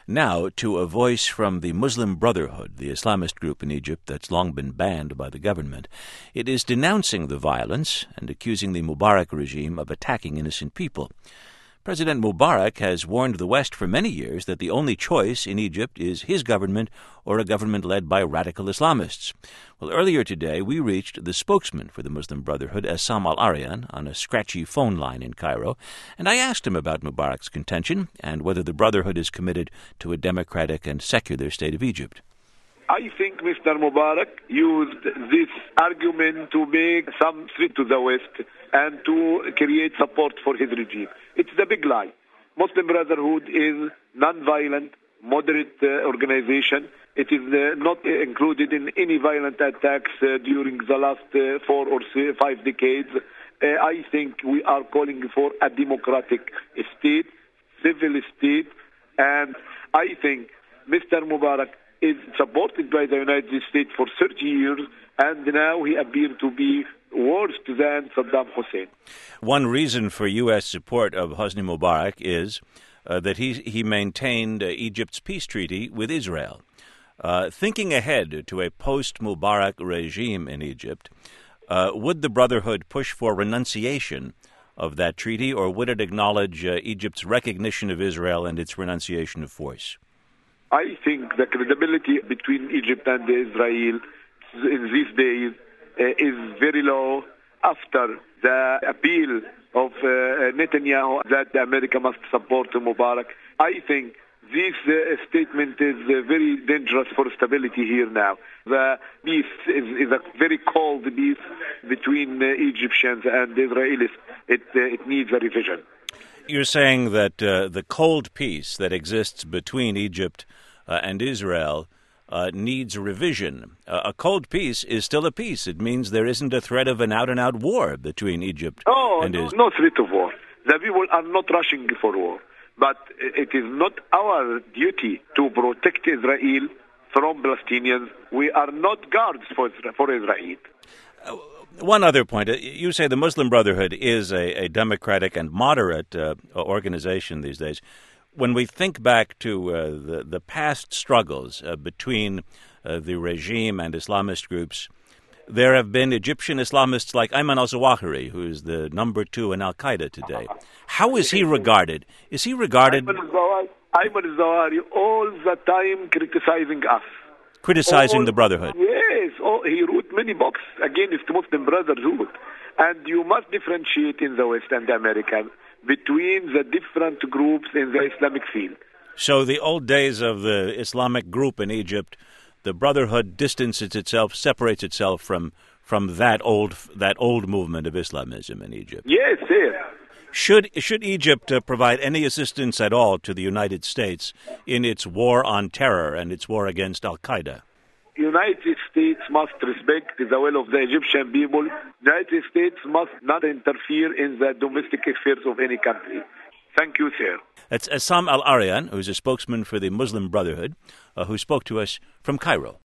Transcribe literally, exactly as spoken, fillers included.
Now to a voice from the Muslim Brotherhood, the Islamist group in Egypt that's long been banned by the government. It is denouncing the violence and accusing the Mubarak regime of attacking innocent people. President Mubarak has warned the West for many years that the only choice in Egypt is his government or a government led by radical Islamists. Well, earlier today, we reached the spokesman for the Muslim Brotherhood, Essam Al-Arian, on a scratchy phone line in Cairo, and I asked him about Mubarak's contention and whether the Brotherhood is committed to a democratic and secular state of Egypt. I think Mister Mubarak used this argument to make some threat to the West and to create support for his regime. It's the big lie. Muslim Brotherhood is non-violent, moderate uh, organization. It is uh, not uh, included in any violent attacks uh, during the last uh, four or five decades. Uh, I think we are calling for a democratic state, civil state, and I think Mister Mubarak is supported by the United States for thirty years, and now he appears to be worse than Saddam Hussein. One reason for U S support of Hosni Mubarak is uh, that he he maintained uh, Egypt's peace treaty with Israel. Uh, thinking ahead to a post-Mubarak regime in Egypt, uh, would the Brotherhood push for renunciation of that treaty, or would it acknowledge uh, Egypt's recognition of Israel and its renunciation of force? I think the credibility between Egypt and Israel in these days uh, is very low after the appeal of uh, Netanyahu that America must support Mubarak. I think this uh, statement is uh, very dangerous for stability here now. The peace is, is a very cold peace between uh, Egyptians and Israelis. It, uh, it needs a revision. You're saying that uh, the cold peace that exists between Egypt uh, and Israel uh, needs a revision. Uh, a cold peace is still a peace. It means there isn't a threat of an out-and-out war between Egypt oh, and Israel. No threat of war. The people are not rushing for war. But it is not our duty to protect Israel from Palestinians. We are not guards for, for Israel. Uh, One other point. You say the Muslim Brotherhood is a, a democratic and moderate uh, organization these days. When we think back to uh, the, the past struggles uh, between uh, the regime and Islamist groups, there have been Egyptian Islamists like Ayman al-Zawahiri, who is the number two in Al-Qaeda today. How is he regarded? Is he regarded... Ayman al-Zawahiri all the time criticizing us. Criticizing all, the Brotherhood. Yes, oh, he wrote many books against Muslim Brotherhood. And you must differentiate in the West and America between the different groups in the Islamic field. So the old days of the Islamic group in Egypt, the Brotherhood distances itself, separates itself from from that old that old movement of Islamism in Egypt. Yes, yes. Should should Egypt uh, provide any assistance at all to the United States in its war on terror and its war against Al-Qaeda? United States must respect the will of the Egyptian people. United States must not interfere in the domestic affairs of any country. Thank you, sir. That's Essam Al-Arian, who's a spokesman for the Muslim Brotherhood, uh, who spoke to us from Cairo.